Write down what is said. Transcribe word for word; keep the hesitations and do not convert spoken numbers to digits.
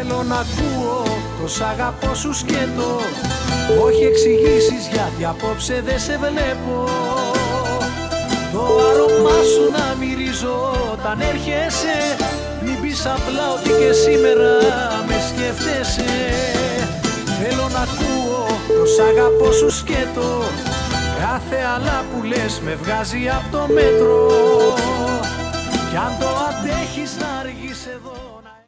Θέλω να ακούω το σ' αγαπώ σου σκέτο, όχι εξηγήσεις γιατί απόψε δεν σε βλέπω. Το άρωμά σου να μυρίζω όταν έρχεσαι, μην πεις απλά ότι και σήμερα με σκέφτεσαι. Θέλω να ακούω το σ' αγαπώ σου σκέτο, κάθε άλλα που λες με βγάζει από το μέτρο. Κι αν το αντέχεις να αργείς εδώ